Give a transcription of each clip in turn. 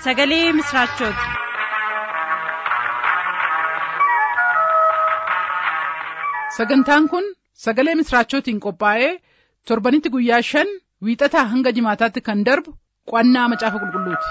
sagalee misraachooti. Sagantaan kun sagalee misraachootiin qophaa'ee torbanitti guyyaa 5 wiixataa hanga jimaataatti kan darbu qo'annaa macaafa qulqulluuti.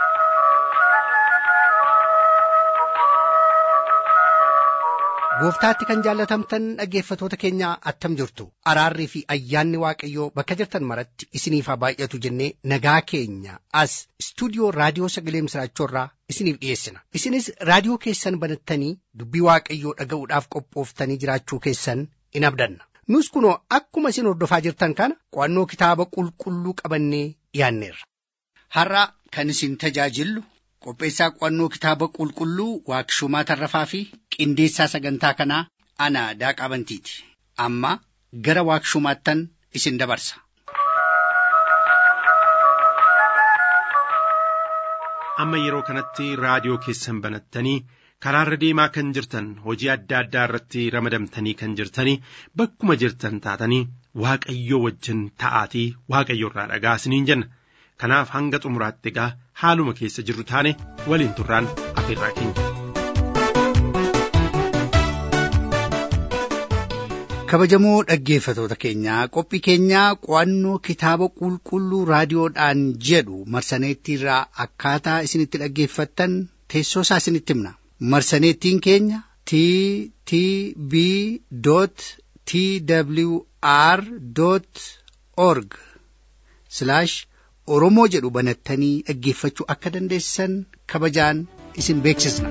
Gooftaatti kan jaallatamtan dhaggeeffatoota keenya attam jirtu. Araarrii fi ayyaanni Waaqayyoo bakka jirtan maratti isiniif haa baay'atu jennee nagaa keenya as istuudiyoo raadiyoo sagalee misraachoorraa isiniif dhiyeessina. Isinis raadiyoo keessan banattanii dubbii Waaqayyoo dhaga'uudhaaf qophooftanii jiraachuu keessan in abdanna. Nus kunoo akkuma isin hordofaa jirtan kana qo'annoo kitaaba qulqulluu qabannee dhiyaanneerra. Har'a kan isin tajaajillu qopheessaa qo'annoo kitaaba qulqulluu Waaqshumaa Tarrafaa fi qindeessaa sagantaa kanaa ana Daaqaa Bantiiti. Amma gara Waaqshumaattan isin dabarsa. Amma yeroo kanatti raadiyoo keessan banattanii karaarra deemaa kan jirtan, hojii adda addaa irratti ramadamtanii kan jirtanii, bakkuma jirtan taatanii Waaqayyoo wajjin ta'aatii Waaqayyoo irraa dhagaa isiniin jenna. Kanaaf hanga xumuraatti egaa haaluma keessa jirru taane waliin turraan afeerraa keenya. Kabajamoo dhaggeeffatoota keenyaa, qophii keenyaa qo'annoo kitaaba qulqulluu raadiyoodhaan jedhu marsaneettiirraa akkaataa isinitti dhaggeeffattan teessoo isaa isinitti himna. Marsaneettiin keenya ttb.twr.org Oromoo jedhu banattanii dhaggeeffachuu akka dandeessan kabajaan isin beeksisna.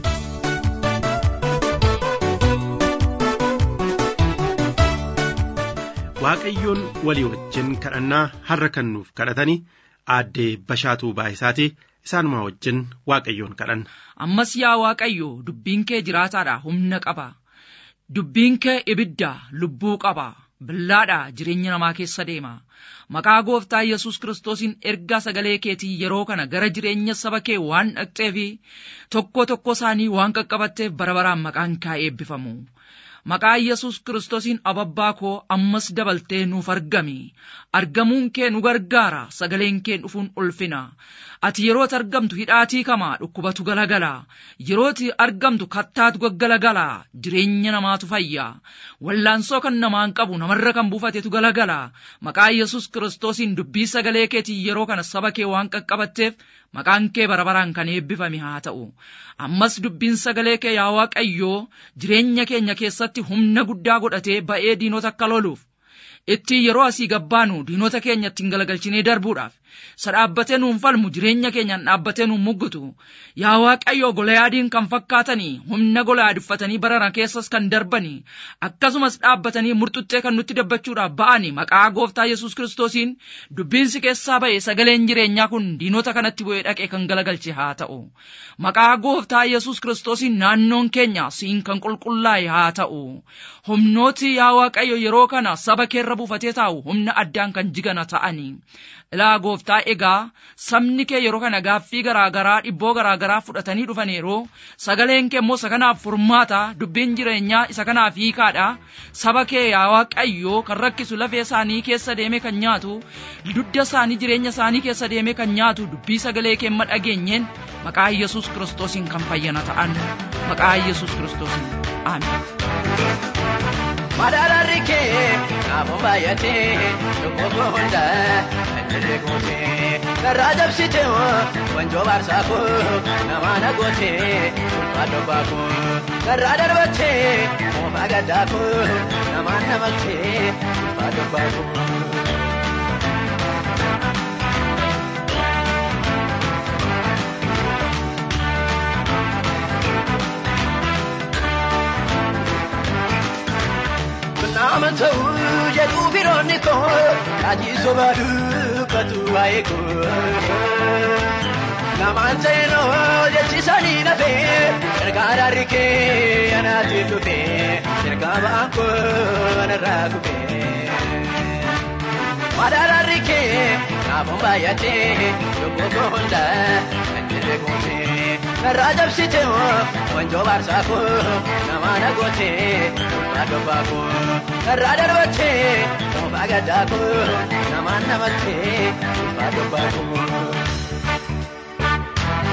Waaqayyoon walii wajjin kadhannaa har'a kan nuuf kadhatanii aaddee Bashaatuu Baay'isaati. Isaanuma wajjin Waaqayyoon kadhanna. Ammas yaa Waaqayyo, dubbiin kee jiraataadha, humna qaba. Dubbiin kee ibidda, lubbuu qaba. Billaadha, jireenya namaa keessa deema. Maqaa Gooftaa Yesuus Kiristoosiin ergaa sagalee keetii yeroo kana gara jireenya saba kee waan dhaqxeefi tokko isaanii waan qaqqabatteef bara baraan maqaan kee eebbifamu. Maqaa Yesuus Kiristoosiin ababbaa koo ammas dabaltee nuuf argami. Argamuun kee nu gargaara, sagaleen kee dhufuun ulfina. Ati yerootti argamtu hidhaatii kamaa dhukkubatu galagala. Yerootti argamtu kattaatu gaggalagala. Jireenya namaatu fayya. Wallaansoo kan namaan qabu namarra kan buufatetu galagala. Maqaa Yesuus Kiristoosiin dubbii sagalee keetii yeroo kana saba kee waan qaqqabatteef maqaan kee bara baraan kan eebbifame haa ta'u. Ammas dubbiin sagalee kee yaa Waaqayyoo jireenya keenya keessatti humna guddaa godhatee ba'ee diinota akka loluuf itti yeroo asii gabbaanu diinota keenya ittiin galagalchinee darbuudhaaf sadhaabbatee nuun falmu jireenya keenyaan dhaabbatee nuun muggutu yaa Waaqayyoo Goliyaadiin kan fakkaatanii humna Goliyaad uffatanii barara keessas kan darbanii akkasumas dhaabbatanii murtuttee kan nutti dabbachuudhaaf ba'anii maqaa Gooftaa Yesuus Kiristoosiin dubbiinsi keessaa ba'e sagaleen jireenyaa kun diinota kanatti bu'ee dhaqee kan galagalche haa ta'u. Maqaa Gooftaa Yesuus Kiristoosiin naannoon keenya siin kan qulqullaa'e haa ta'u. Humnooti yaa Waaqayyo yeroo kana saba keerra buufatee taa'u humna addaan kan jigana ta'anii. Ilaa Gooftaa, egaa sabni kee yeroo kana gaaffii garaagaraa dhibboo garaagaraa fudhatanii dhufaniiru. Sagaleen kee immoo isa kanaaf furmaata, dubbiin jireenyaa isa kanaaf hiikaadha. Saba kee yaa Waaqayyo kan rakkisu lafee isaanii keessa deemee kan nyaatu, dudda isaanii jireenya isaanii keessa deemee kan nyaatu dubbii sagalee kee amma dhageenyeen maqaa Yesuus Kiristoosiin kan fayyana ta'an maqaa Yesuus Kiristoosiin aamen. Madaalarri kee naafuu baay'atee tokko hundaa ajjirree gootee garraa jabsitee wanjoo baarsaa koo namaa na gootee ulfaadho baakoo garraa darbattee moomaa gaddaa koo namaan namattee ulfaadho baakoo. Naamanta'u jedhu firoonni koo kaajii sobaadhu katu waa'ee koo namaan ta'inoo jechisanii nafee ergaa daarri kee anaatti dhufee ergaa ba'aan koo anarraa kufee madaalarri kee naafuun baay'atee tokko hundaa ajjirree gootee garraa jabsitee wanjoo baarsaa koo namaa na gootee ulfaadho baakoo garraa darbattee moomaa gaddaa koo namaan namattee ulfaadho baakoo.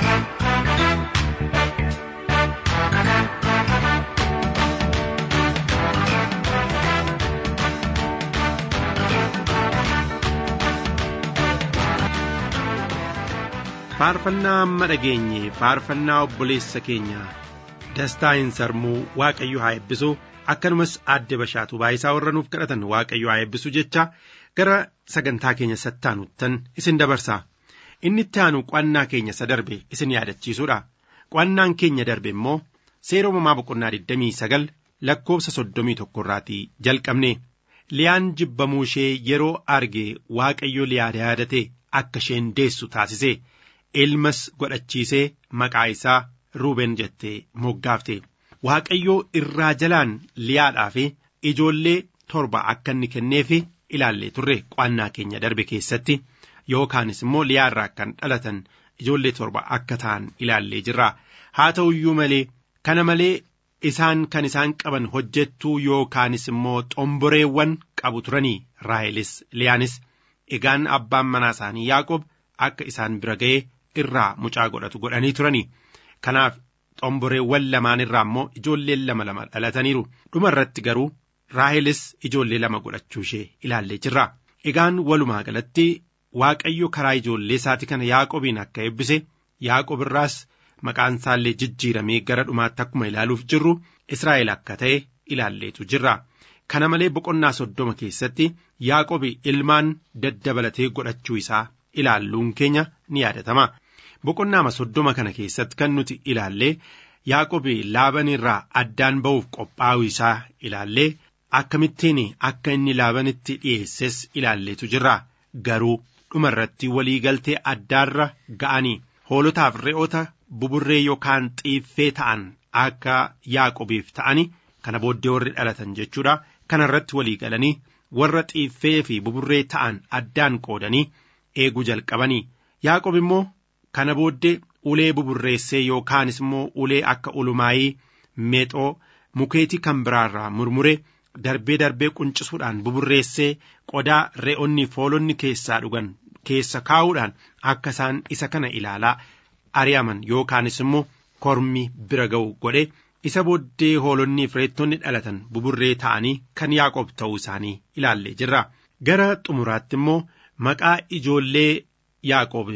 faarfannaa amma dhageenye faarfannaa obboleessa keenya Dastaa hin sarmuu Waaqayyo haa eebbisu. Akkanumas Aadde Bashaatuu Baayisaa warra nuuf kadhatan Waaqayyo haa eebbisu jecha gara sagantaa keenya sattaanuttan isin dabarsaa. Inni itti aanu qo'annaa keenya isa darbe isin yaadachiisuudha. Qo'annaan keenya darbe immoo seera uumamaa boqonnaa 29 lakkoofsa 31 irraatii jalqabne. Liyaan jibbamuu ishee yeroo arge Waaqayyo Liyaa yaadate akka isheen deessu taasise. Ilmas godhachiisee maqaa isaa Ruubeen jettee moggaafte. Waaqayyo irraa jalaan Liyaadhaaf ijoollee 7 akka inni kenneef ilaallee turre qo'annaa keenya darbe keessatti, yookaanis immoo Liyaa irraa kan dhalatan ijoollee 7 akka ta'an ilaallee jirra. Haa ta'u iyyuu malee kana malee isaan kan isaan qaban hojjettuu yookaanis immoo xomboreewwan qabu turanii Raahelis Liyaanis. Egaan abbaan manaa isaanii Yaaqoob akka isaan bira ga'ee irraa mucaa godhatu godhanii turanii. Kanaaf xomboreewwan lamaan irraa immoo ijoolleen 2 dhalataniiru. Dhuma irratti garuu Raahelis ijoollee 2 godhachuu ishee ilaallee jirra. Egaan walumaa galatti Waaqayyo karaa ijoollee isaati kana Yaaqoobiin akka eebbise, Yaaqoob irraas maqaan isaallee jijjiiramee gara dhumaatti akkuma ilaaluuf jirru Israa'el akka ta'e ilaalleetu jirra. Kana malee boqonnaa 30 keessatti Yaaqoobi ilmaan daddabalatee godhachuu isaa ilaalluun keenya ni yaadatama. Boqonnaa 30 kana keessatti kan nuti ilaallee Yaaqoobi Laaban irraa addaan ba'uuf qophaa'uu isaa ilaallee akkamittiin akka inni Laabanitti dhiyeesses ilaalleetu jirra. Garuu dhuma irratti walii galtee addaarra ga'anii hoolotaaf re'oota buburree yookaan xiiffee ta'an akka Yaaqoobiif ta'ani kana booddee warri dhalatan jechuudha. Kana irratti walii galanii warra xiiffee fi buburree ta'an addaan qoodanii eeguu jalqabanii. Yaaqoob immoo kana booddee ulee buburreessee yookaanis immoo ulee akka ulumaayii meexoo mukeetii kan biraarraa murmure darbee darbee quncisuudhaan buburreessee qodaa re'onni foolonni keessaa dhugan keessa kaa'uudhaan akka isaan isa kana ilaalaa ari'aman yookaanis immoo kormi bira ga'u godhe. Isa booddee hoolonnii fi reettonni dhalatan buburree ta'anii kan Yaaqoob ta'uu isaanii ilaallee jirra. Gara xumuraatti immoo maqaa ijoollee Yaaqoob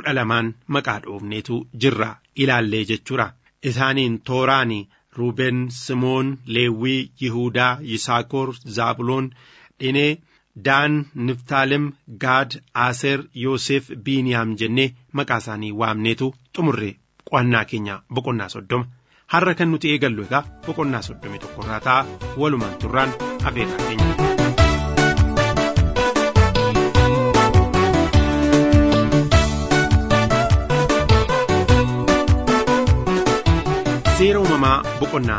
12 maqaa dhoofneetu jirra ilaallee jechuudha. Isaaniin Tooraan, Ruubeen, Simoon, Leewwii, Yihuudaa, Yisaakoor, Zaabuloon, Dhinee, Daan, Niftaalem, Gaad, Aaser, Yoosef, Biiniyaam jennee maqaa isaanii waamneetu xumurre qo'annaa keenya boqonnaa 30. Har'a kan nuti eegallu egaa boqonnaa 31 irraa ta'a. Walumaan turraan afeerraa keenya. Seera uumamaa boqonnaa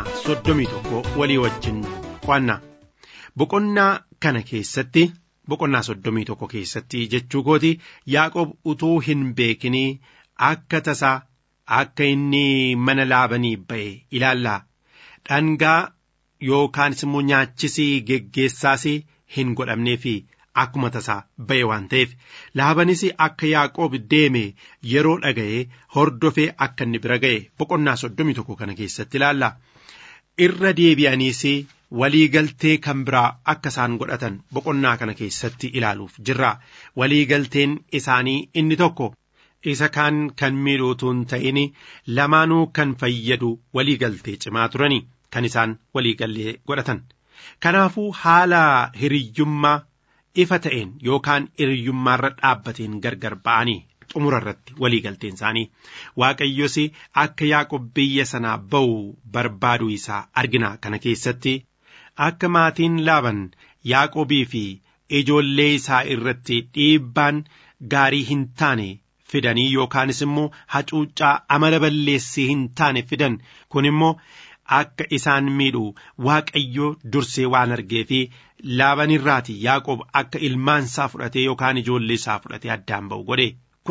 31 walii wajjin qo'annaa. Boqonnaa kana keessatti boqonnaa 31 keessatti jechuu kooti Yaaqoob utuu hin beekinii akka tasaa akka inni mana Laabanii ba'e ilaallaa. Dhangaa yookaanis immoo nyaachisii geggeessaas hin godhamnee fi akkuma tasaa ba'e waan ta'eef Laabanis akka Yaaqoob deeme yeroo dhaga'ee hordofee akka inni bira ga'e boqonnaa 31 kana keessatti ilaallaa. Irra deebi'aniis walii galtee kan biraa akka isaan godhatan boqonnaa kana keessatti ilaaluuf jirra. Walii galteen isaanii inni tokko isa kaan kan miidhuutu hin ta'in lamaanuu kan fayyadu walii galtee cimaa turani kan isaan walii gallee godhatan. Kanaafuu haala hiriyyummaa ifa ta'een yookaan hiriyyummaarra dhaabbateen gargar ba'anii xumura irratti walii galteen isaanii. Waaqayyos akka Yaaqoob biyya sanaa ba'u barbaaduu isaa argina. Kana keessatti akka maatiin Laaban Yaaqoobii fi ijoollee isaa irratti dhiibbaan gaarii hin taane fidanii yookaanis immoo hacuuccaa amala balleessii hin taane fidan. Kun immoo akka isaan miidhu Waaqayyo dursee waan argee fi Laaban irraati Yaaqoob akka ilmaan isaa fudhatee yookaan ijoollee isaa fudhatee addaan ba'u godhe.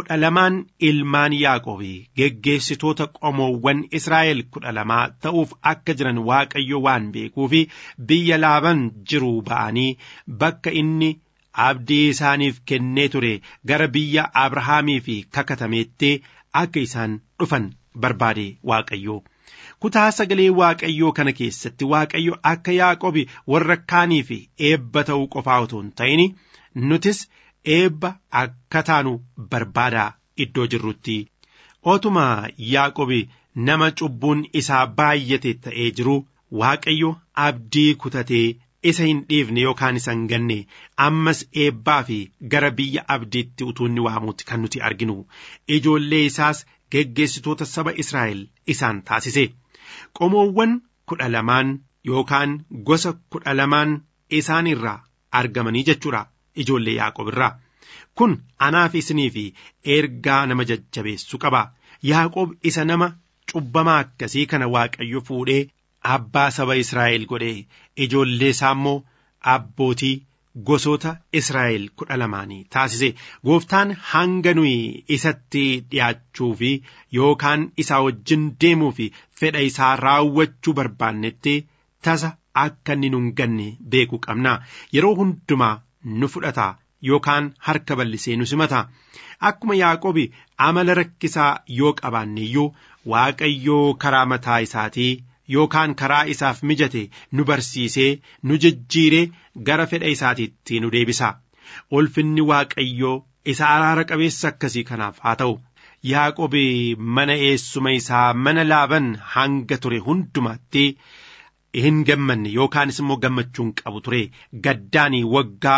12 ilmaan Yaaqoob geggeessitoota qomoowwan Israa'el 12 ta'uuf akka jiran Waaqayyo waan beekuu fi biyya Laaban jiru ba'anii bakka inni abdii isaaniif kennee ture gara biyya Abrahaamii fi kakatameetti akka isaan dhufan barbaade Waaqayyo. Kutaa sagalee Waaqayyoo kana keessatti Waaqayyo akka Yaaqoob warra kaaniif eebba ta'uu qofaa otoo hin ta'in nutis eebba akka taanu barbaadaa iddoo jirrutti. Otuma Yaaqoob nama cubbuun isaa baay'ate ta'ee jiru Waaqayyo abdii kutatee isa hin dhiifne yookaan isa hin ganne ammas eebbaa fi gara biyya abdiitti utuu inni waamuutti kan nuti arginu. Ijoollee isaas geggeessitoota saba Israa'el isaan taasise. Qomoowwan 12 yookaan gosa 12 isaan irraa argamanii jechuudha ijoollee Yaaqoob irraa. Kun anaaf isinii fi ergaa nama jajjabeessu qaba. Yaaqoob isa nama cubbamaa akkasii kana Waaqayyo fuudhee abbaa saba Israa'el godhee ijoollee isaa immoo abbootii gosoota Israa'el 12 taasise. Gooftaan hanga nuyi isatti dhiyaachuu fi yookaan isaa wajjin deemuu fi fedha isaa raawwachuu barbaannetti tasa akka inni nun ganne beekuu qabna. Yeroo hundumaa nu fudhata yookaan harka bal'isee nu simata. Akkuma Yaaqoob amala rakkisaa yoo qabaanne iyyuu Waaqayyoo karaa mataa isaatii yookaan karaa isaaf mijate nu barsiisee nu jijjiiree gara fedha isaatiitti nu deebisa. Ulfinni Waaqayyoo isa araara qabeessa akkasii kanaaf haa ta'u. Yaaqoob mana eessuma isaa mana Laaban hanga ture hundumaatti hin gammanne yookaanis immoo gammachuun qabu ture. Gaddaanii waggaa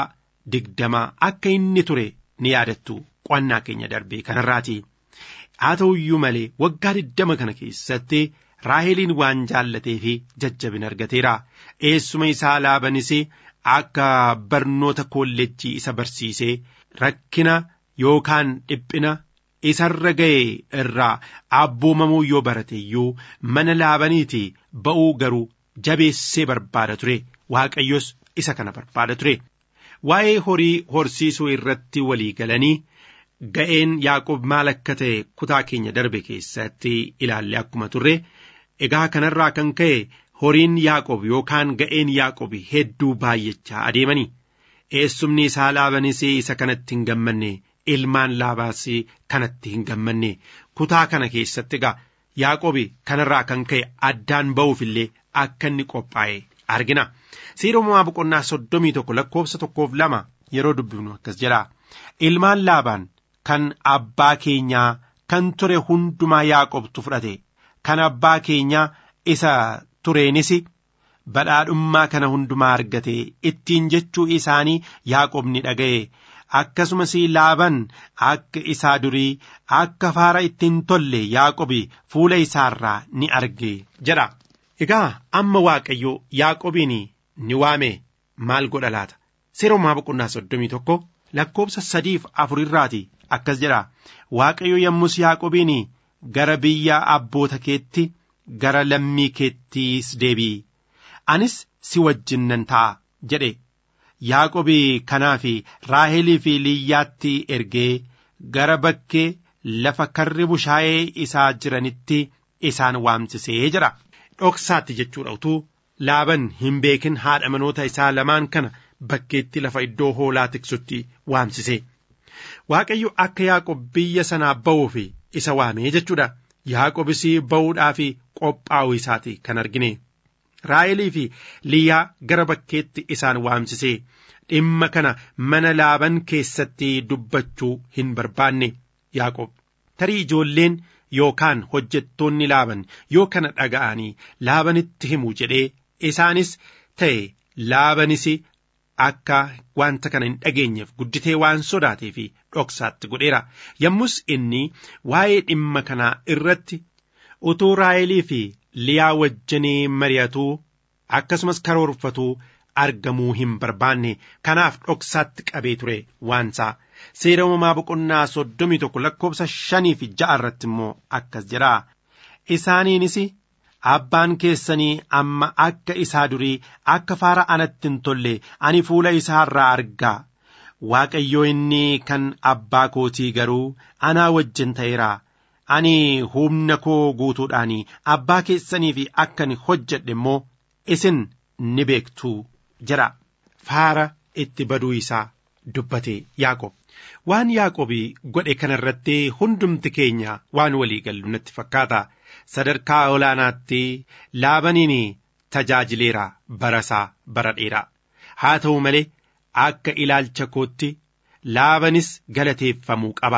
20 akka inni ture ni yaadattu qo'annaa keenya darbee kanarraati. Haa ta'u iyyuu malee waggaa 20 kana keessatti Raaheliin waan jaallatee fi jajjabina argateera. Eessuma isaa Laabanis akka barnoota kolleejjii isa barsiisee rakkina yookaan dhiphina isarra ga'e irraa abboomamuu yoo barate iyyuu mana Laabaniiti ba'uu garuu jabeessee barbaada ture. Waaqayyos isa kana barbaada ture. Waa'ee horii horsiisuu irratti walii galanii ga'een Yaaqoob maal akka ta'e kutaa keenya darbe keessatti ilaalle akkuma turre. Egaa kanarraa kan ka'e horiin Yaaqoob yookaan ga'een Yaaqoob hedduu baay'achaa adeemanii. Eessumni isaa Laabanis isa kanatti hin gammanne, ilmaan Laabaas kanatti hin gammanne. Kutaa kana keessatti egaa Yaaqoob kanarraa kan ka'e addaan ba'uuf illee akka inni qophaa'e argina. Seera uumamaa boqonnaa 31 lakkoofsa 1-2 yeroo dubbifnu akkas jedha. Ilmaan Laabaan kan abbaa keenyaa kan ture hundumaa Yaaqoobtu fudhate. Kan abbaa keenyaa isa tureenis badhaadhummaa kana hundumaa argate ittiin jechuu isaanii Yaaqoob ni dhaga'e. Akkasumas Laaban akka isaa durii akka faara ittiin tolle Yaaqoob fuula isaarraa ni arge jedha. Egaa amma Waaqayyo Yaaqoobiin ni waame maal godha laata? Seera uumamaa boqonnaa 31 lakkoofsa 3-4 irraati akkas jedha. Waaqayyo yommus Yaaqoobiin gara biyya abboota keetti gara lammii keettiis deebi'i. Anis si wajjin nan ta'a jedhe. Yaaqoob kanaa fi Raahelii fi Liyyaatti ergee gara bakkee lafa karri bushaayee isaa jiranitti isaan waamsisee jira. Dhoksaatti jechuudha utuu Laaban hin beekin haadha manoota isaa lamaan kana bakkeetti lafa iddoo hoolaa tiksutti waamsise. Waaqayyo akka Yaaqoob biyya sanaa ba'uuf isa waamee jechuudha. Yaaqoobis ba'uudhaaf qophaa'uu isaati kan argine. Raahelii fi Liyaa gara bakkeetti isaan waamsisee dhimma kana mana Laaban keessatti dubbachuu hin barbaanne. Yaaqoob tarii ijoolleen yookaan hojjettoonni Laaban yoo kana dhaga'anii Laabanitti himu jedhee isaanis ta'e Laabanis akka wanta kana hin dhageenyeef gudditee waan sodaatee fi dhoksaatti godheera. Yommus inni waa'ee dhimma kanaa irratti utuu Raahelii fi Liyaa wajjinii mari'atuu akkasumas karoorfatuu argamuu hin barbaanne. Kanaaf dhoksaatti qabee ture waansaa. Seera uumamaa boqonnaa 31 lakkoofsa 5-6 irratti immoo akkas jedha. Isaaniinis abbaan keessanii amma akka isaa durii akka faara anatti hin tolle ani fuula isaarraa argaa. Waaqayyo inni kan abbaa kootii garuu anaa wajjin ta'eera. Ani humna koo guutuudhaan abbaa keessaniif akkan hojjedhe immoo isin ni beektu jedha. Faara itti baduu isaa dubbate Yaaqoob. Waan Yaaqoob godhe kana irratti hundumti keenya waan walii gallu natti fakkaata. Sadarkaa olaanaatti Laabaniin tajaajileera barasaa bara dheeraa. Haa ta'u malee akka ilaalcha kootti Laabanis galateeffamuu qaba.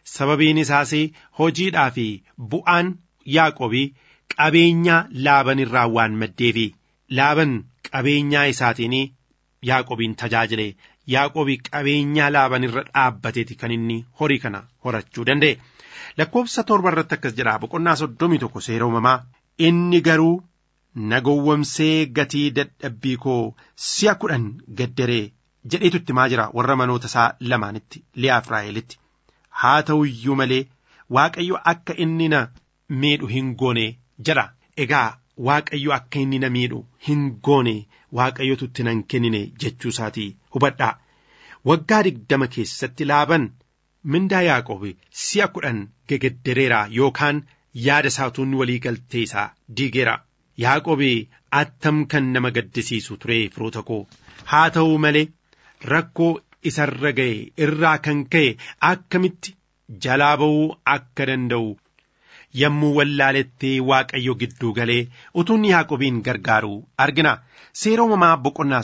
sababiin isaas hojiidhaa fi bu'aan Yaaqoobii qabeenyaa Laaban irraa waan maddeefi Laaban qabeenyaa isaatiin Yaaqoobiin tajaajile. Yaaqoobii qabeenyaa Laaban irra dhaabbateeti kan inni horii kana horachuu danda'e. Lakkoofsa 7 irratti akkas jedha boqonnaa 31 seera uumamaa. Inni garuu na gowwomsee gatii dadhabbii koo si'a 10 gaddaree jedheetu itti maa jira warra manoota isaa lamaanitti Liyaaf Raahelitti. Haa ta'u iyyuu malee Waaqayyo akka inni na miidhu hin goone jedha. Egaa Waaqayyo akka inni na miidhu hin goone Waaqayyotu itti nan kennine jechuu isaatii hubadhaa. Waggaa 20 keessatti Laaban mindaa Yaaqoobi si'a 10 gegaddareera yookaan yaada isaatuun walii galtee isaa diigeera. Yaaqoobi attam kan nama gaddisiisu ture firoota koo. Haa ta'u malee rakkoo isarra ga'e irraa kan ka'e akkamitti jalaa ba'uu akka danda'u yommuu wallaaletti Waaqayyo gidduu galee utuun Yaaqoobiin gargaaru argina. Seera uumamaa boqonnaa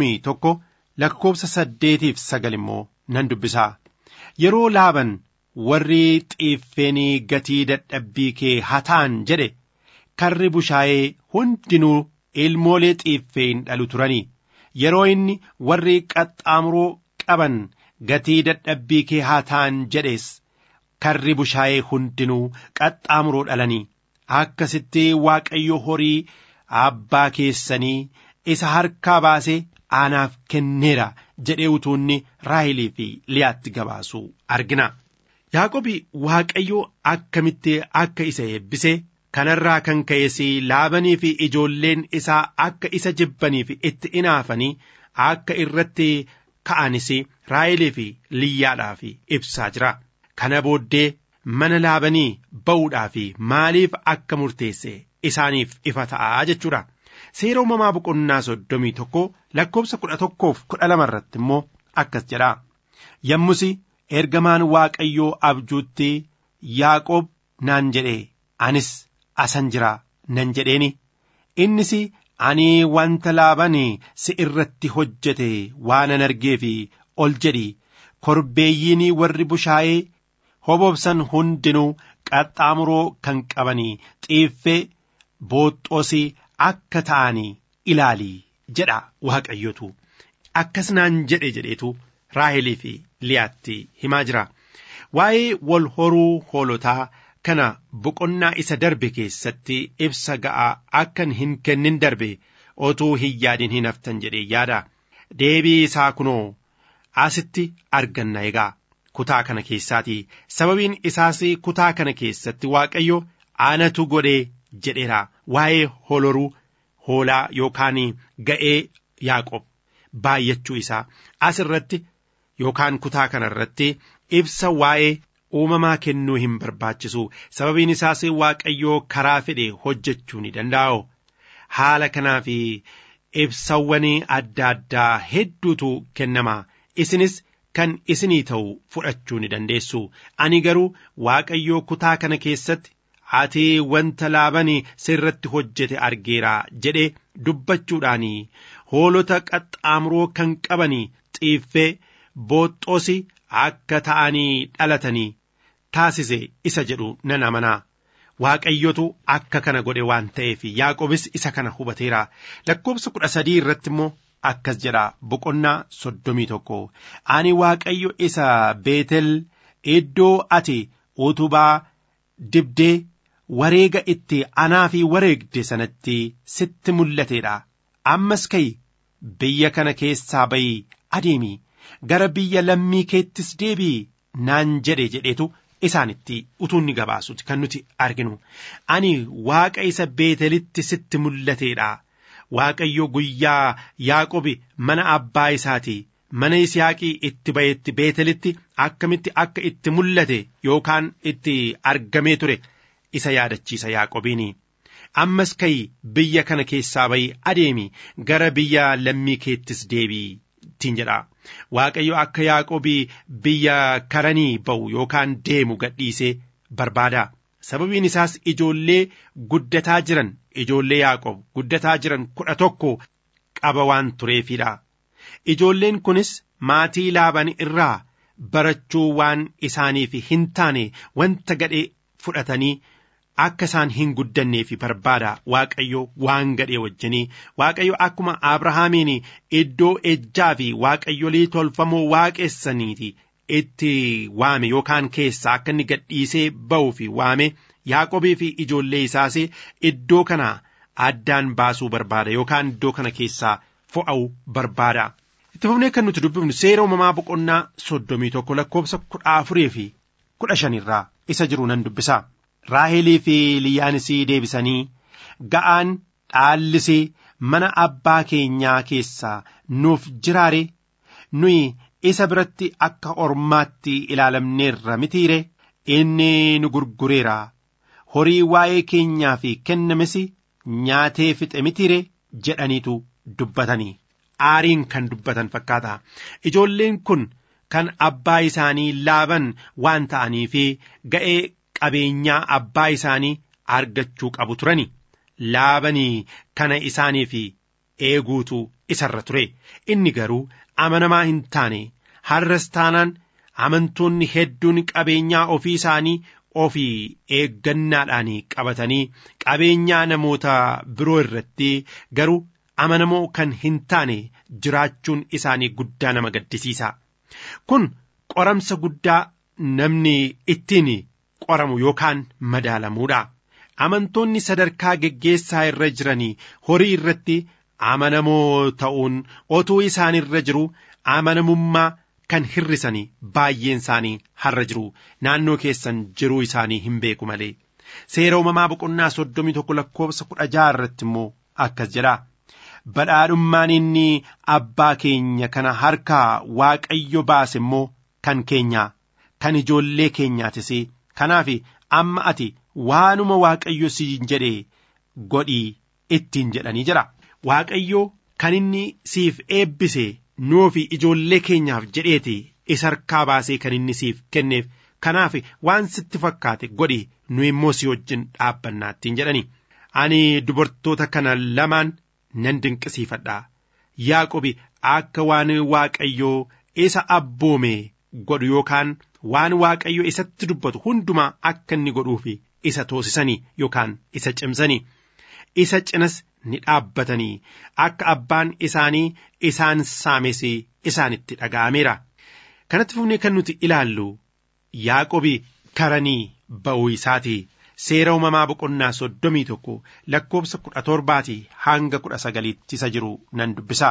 31 lakkoofsa 8 fi 9 immoo nan dubbisaa. Yeroo Laaban warri xiiffeenii gatii dadhabbii kee hataan jedhe karri bushaayee hundinuu ilmoolee xiiffee hin dhalu turanii. Yeroo inni warri qaxxaamuroo qaban gatii dadhabbii kee hataan jedhes karri bushaayee hundinuu qaxxaamuroo dhalanii. Akkasitti Waaqayyo horii abbaa keessanii isa harkaa baasee aanaaf kenneera jedhee utuunni Raahelii fi Liyaatti gabaasu argina. Yaaqoobi Waaqayyo akkamitti akka isa eebbise kanarraa kan ka'es Laabanii fi ijoolleen isaa akka isa jibbanii fi itti inaafanii akka irratti ka'anis Raahelii fi Liyaadhaaf ibsaa jira. Kana booddee mana Laabanii ba'uudhaaf maaliif akka murteesse isaaniif ifa ta'aa jechuudha. Seera uumamaa boqonnaa 31 lakkoofsa 11 fi 12 irratti immoo akkas jedha. Yommus ergamaan Waaqayyoo abjuutti Yaaqoob naan jedhe anis asan jira nan jedheeni. Innis ani wanta Laaban si irratti hojjete waanan argeef ol jedhi korbeeyyiin warri bushaayee hobobsan hundinuu qaxxaamuroo kan qabanii xiiffee booxxoos akka ta'anii ilaalii jedha Waaqayyotu. Akkas naan jedhe jedheetu Raahelii fi Liyaatti himaa jira. Waa'ee wal horuu hoolotaa kana boqonnaa isa darbe keessatti ibsa ga'aa akkan hin kennin darbe otuu hin yaadin hin haftan jedhee yaada. Deebii isaa kunoo asitti arganna egaa kutaa kana keessaati. Sababiin isaas kutaa kana keessatti Waaqayyo anatu godhee jedheera. Waa'ee holoruu hoolaa yookaan ga'ee Yaaqoob baay'achuu isaa as irratti yookaan kutaa kana irratti ibsa waa'ee uumamaa kennuu hin barbaachisu. Sababiin isaas Waaqayyoo karaa fedhe hojjechuu ni danda'u. Haala kanaaf ibsawwan adda addaa hedduutu kennama. Isinis kan isinii ta'u fudhachuu ni dandeessu. Ani garuu Waaqayyoo kutaa kana keessatti ati wanta Laaban sirratti hojjete argeera jedhe dubbachuudhaan hoolota qaxxaamuroo kan qaban xiiffee booxxoos akka ta'anii dhalatanii taasise isa jedhu nan amanaa. Waaqayyotu akka kana godhe waan ta'eef Yaaqoobis isa kana hubateera. Lakkoofsa 13 irratti immoo akkas jedha boqonnaa 31. Ani Waaqayyo isa Beetel iddoo ati utubaa dibdee wareega itti anaaf wareegde sanatti sitti mul'ateedha. Ammas ka'i biyya kana keessaa ba'i adeemi gara biyya lammii keettis deebi'i naan jedhe jedheetu isaanitti utuunni gabaasuti kan nuti arginu. Ani Waaqa isa Beetelitti sitti mul'ateedha. Waaqayyo guyyaa Yaaqoobi mana abbaa isaati mana Yisihaaqii itti ba'etti Beetelitti akkamitti akka itti mul'ate yookaan itti argamee ture isa yaadachiisa Yaaqoobiin. Ammas ka'i biyya kana keessaa ba'i adeemi gara biyya lammii keettis deebi'i ittiin jedha. Waaqayyo akka Yaaqoobii biyya karanii ba'u yookaan deemu gadhiisee barbaada. Sababiin isaas ijoollee guddataa jiran ijoollee Yaaqoob guddataa jiran 11 qaba waan tureefidha. Ijoolleen kunis maatii Laaban irraa barachuu waan isaaniif hin taane wanta gadhee fudhatanii akka isaan hin guddanneef barbaada. Waaqayyo waan gadhee wajjinii Waaqayyo akkuma Abrahaamiin iddoo ejjaa fi waaqayyolii tolfamoo waaqessaniiti itti waame yookaan keessaa akka inni gadhiisee ba'uu fi waame, Yaaqobii fi ijoollee isaas iddoo kana addaan baasuu barbaada yookaan iddoo kana keessaa fo'uu barbaada. Itti fufnee kan nuti dubbifnu seera uumamaa boqonnaa 31 lakkoofsa 14 fi 15 irraa isa jiru nan dubbisa. Raahelii fi Liyaanis deebisanii, ga'aan dhaallisee mana abbaa keenyaa keessaa nuuf jiraare, nuyi isa biratti akka ormaatti ilaalamneerra mitiire, inni nu gurgureera, horii waa'ee keenyaaf kennames nyaatee fixe mitiire jedhaniitu dubbatanii. Aariin kan dubbatan fakkaata. Ijoolleen kun kan abbaa isaanii Laaban waan ta'aniif ga'ee qabeenyaa abbaa isaanii argachuu qabu turani. Laabanii kana isaaniif eeguutu isarra ture. Inni garuu amanamaa hin taane. Har'as taanaan amantoonni hedduun qabeenyaa ofii isaanii ofii eeggannaadhaan qabatanii qabeenyaa namoota biroo irratti garuu amanamoo kan hin taane jiraachuun isaanii guddaa nama gaddisiisa. Kun qoramsa guddaa namni ittiin qoramu yookaan madaalamuudha. Amantoonni sadarkaa geggeessaa irra jiranii horii irratti amanamoo ta'uun otuu isaan irra jiru amanamummaa kan hirrisanii baay'een isaanii har'a jiru. Naannoo keessan jiruu isaanii hin beeku malee. Seera uumamaa boqonnaa 31 lakkoofsa 16 irratti immoo akkas jedha. Badhaadhummaan inni abbaa keenya kana harkaa Waaqayyo baase immoo kan keenyaa, kan ijoollee keenyaatis. Kanaaf amma ati waanuma Waaqayyo siin jedhe godhii ittiin jedhanii jira. Waaqayyo kan inni siif eebbise nuu fi ijoollee keenyaaf jedheeti isa harkaa baasee kan inni siif kenneef. Kanaaf waan sitti fakkaate godhi, nu immoo si wajjin dhaabbannaa ittiin jedhani. Ani dubartoota kana lamaan nan dinqisiifadha. Yaaqobi akka waan Waaqayyoo isa abboome godhu yookaan waan Waaqayyo isatti dubbatu hundumaa akka inni godhuufi isa toosisanii yookaan isa cimsanii, isa cinas ni dhaabbatanii akka abbaan isaanii isaan saames isaanitti dhaga'ameera. Kanatti fufnee kan nuti ilaallu Yaaqobi karanii ba'uu isaati. Seera uumamaa boqonnaa 31 lakkoofsa 17 hanga 19 isa jiru nan dubbisa.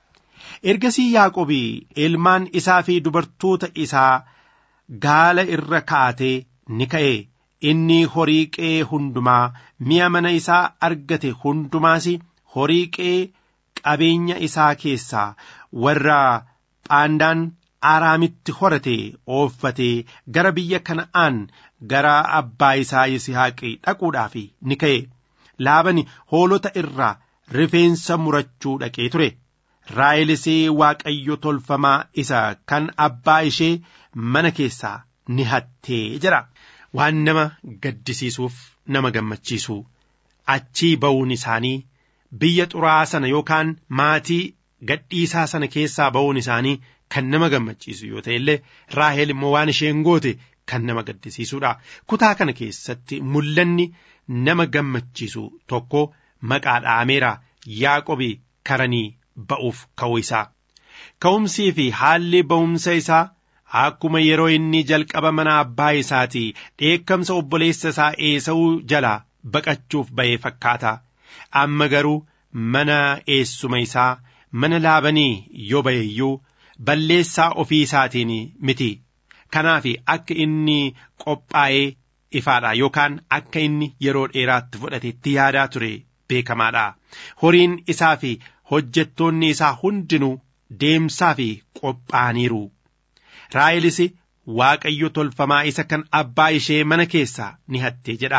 Ergasii Yaaqobi ilmaan isaa fi dubartoota isaa gaala irra kaa'atee ni ka'e. Inni horii qe'ee hundumaa, mi'a mana isaa argate hundumaas, horii qe'ee qabeenya isaa keessaa warra Phaandaan Araamitti horate ooffatee gara biyya Kana'aan gara abbaa isaa Yisihaaqi dhaquudhaaf ni ka'e. Laabani hoolota irraa rifeensa murachuu dhaqee ture. Raahelis Waaqayyo tolfamaa isa kan abbaa ishee mana keessaa ni hattee jira. Waan nama gaddisiisuuf nama gammachiisu achii ba'uun isaanii, biyya xuraa'aa sana yookaan maatii gadhiisaa sana keessaa ba'uun isaanii kan nama gammachiisu yoo ta'e illee Raahel immoo waan isheen goote kan nama gaddisiisuudha. Kutaa kana keessatti mul'anni nama gammachiisu tokko maqaa dha'ameera. Yaaqobi karanii ba'uuf ka'uu isaa, ka'umsii fi haalli ba'umsa isaa akkuma yeroo inni jalqaba mana abbaa isaatii dheekkamsa obboleessa isaa Eesawuu jalaa baqachuuf ba'ee fakkaata. Amma garuu mana eessuma isaa mana Laabanii yoo ba'e iyyuu balleessaa ofii isaatiin miti. Kanaaf akka inni qophaa'ee ifaadha yookaan akka inni yeroo dheeraatti fudhateetti yaadaa ture beekamaadha. Horiin isaa fi hojjettoonni isaa hundinuu deemsaa fi qophaa'aniiru. Raahelis Waaqayyo tolfamaa isa kan abbaa ishee mana keessaa ni hattee jedha.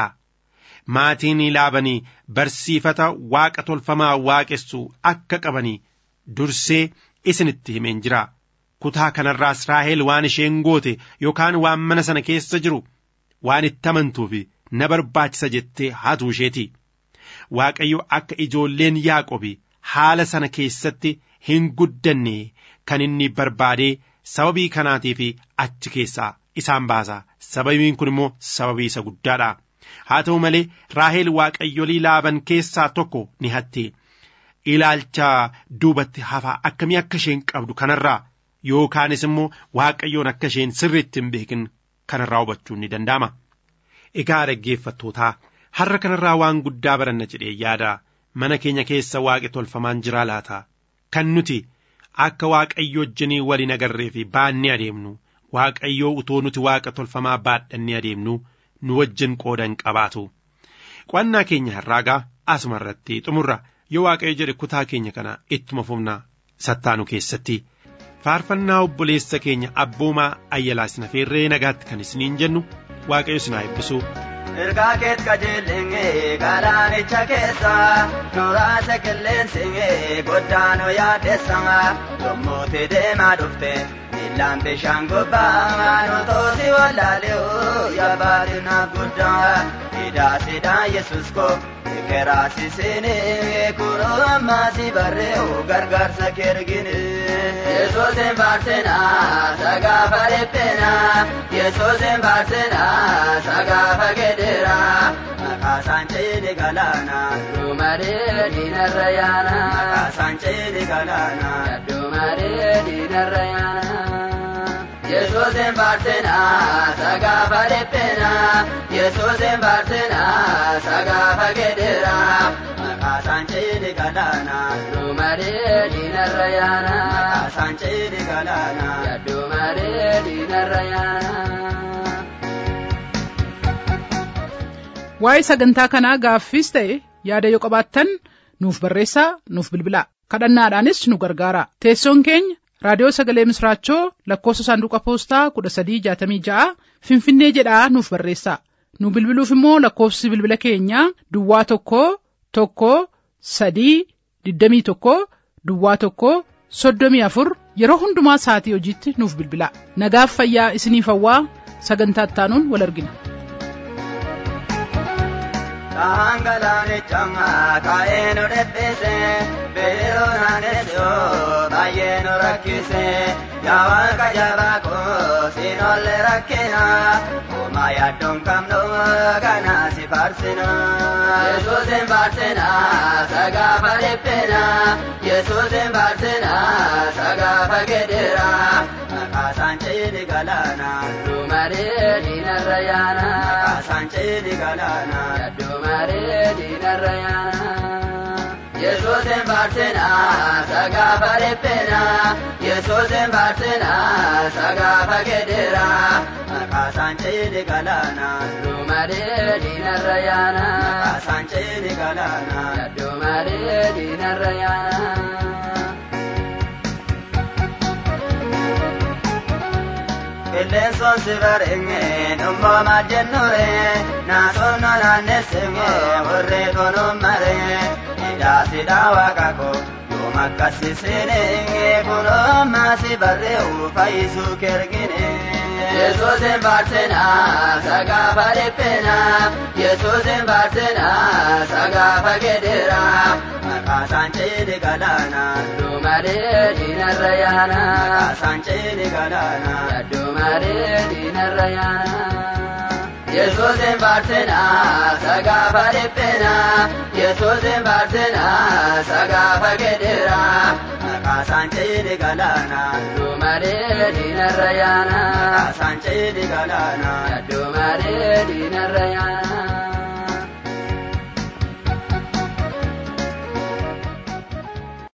Maatiin Laabanii barsiifata Waaqa tolfamaa waaqessu akka qabanii dursee isinitti himeen jira. Kutaa kanarraas Raahel waan isheen goote yookaan waan mana sana keessa jiru waan itti amantuuf na barbaachisa jettee hatuu isheeti. Waaqayyo akka ijoolleen Yaaqobi haala sana keessatti hin guddanne kan inni barbaadee sababii kanaatiif achi keessaa isaan baasa. Sababiin kun immoo sababii isa guddaadha. Haa ta'u malee Raaheel waaqayyolii Laaban keessaa tokko ni hatte. Ilaalcha duubatti hafaa akkamii akka isheen qabdu kanarraa yookaanis immoo waaqayyoon akka isheen sirriitti hin beekin kanarraa hubachuun ni danda'ama. Egaa dhaggeeffattootaa har'a kanarraa waan guddaa baranna jedhee yaada. Mana keenya keessa waaqi tolfamaan jiraa laata? Kan nuti akka waaqayyo wajjinii waliin agarree fi baannee adeemnu, waaqayyoo utoo nuti waaqa tolfamaa baadhannee adeemnu nu wajjin qoodan qabaatu. Qo'annaa keenya har'aagaa asuma irratti xumurra. Yoo waaqayyo jedhe kutaa keenya kana ittuma fufna sattaanu keessatti. Faarfannaa obboleessa keenya Abboomaa Ayyalaas Nafeerree nagaatti kan isiniin jennu waaqayyo isin haa eebbisu. Ergaa keet qajeelengee galaanicha keessa nooraasa qilleensengee goddaanoo yaaddeessa yommuu deemaa dhufte miillaan bishaan gubbaa nootoosi wallaalee yaabaatina guddaa hidhaa Yesuus koo keraasi seenee kunoo ammaasi barree'u gargaarsa kergine. Yesuusin baarseenaa sagaafa dhiphinaa Yesuusin baarseenaa sagaafa gederaa maqaasaan ceeni galaanaa duumaree diinarra yaanaa maqaasaan ceeni galaanaa duumaree diinarra yaanaa. Yesuusin baarseenaa sagaafa dhiphinaa Yesuusin baarseenaa sagaafa gederaa maqaasaan ceeni galaanaa duumaree diinarra yaanaa maqaasaan ceeni galaanaa duumaree diinarra yaanaa. Waa'ee sagantaa kanaa gaaffiis ta'e yaada yoo qabaattan nuuf barreessaa nuuf bilbilaa kadhannaadhaanis nu gargaara. Teessoon keenya Raadiyoo Sagalee Misraachoo lakkoofsa saanduqa poostaa 1366 Finfinnee jedhaa nuuf barreessaa. Nu bilbiluuf immoo lakkoofsi bilbila keenyaa Duwwaa 11 Duwwaa 34 yeroo hundumaa sa'atii hojiitti nuuf bilbilaa. Nagaaf fayyaa isiniif hawwaa sagantaa ittaanuun wal argina. Angalaanicha kaa'een odeeffise beeroon aanesoo baay'een rakkise yaa waaqa jabaa koo siin olle rakkina homaa yaaddoon qabnu kana si faarsina. Yesuusin faarsina sagaafa dhiphina Yesuusin faarsina sagaafa gedera maqaasaan ceeni galaanaa duumaree diinarra yaanaa maqaasaan ceeni galaanaa duumaree diinarra yaanaa. Yesuusin faarsina sagaafa dhiphina Yesuusin faarsina sagaafa gedera maqaasaan ceeni galaanaa duumaree diinarra yaanaa maqaasaan ceeni galaanaa duumaree diinarra yaanaa. Qilleensoon si barengee dhummoo maal jennuree naasoo naanneessengee warree tonuun maree hidhaa waaqa koo yoom akkasi seenee kunoo ammaa si barree'u fayyisuu kergine. Yesuusin faarsina sagaafa dhiphina Yesuusin faarsina sagaafa gedera maqaasaan ceeni galaanaa duumaree diinarra yaanaa maqaasaan ceeni galaanaa duumaree diinarra yaanaa. Yesuusin faarsina sagaafa dhiphina Yesuusin faarsina sagaafa gedera maqaasaan ceeni galaanaa duumaree diinarra yaanaa maqaasaan ceeni galaanaa duumaree diinarra yaanaa.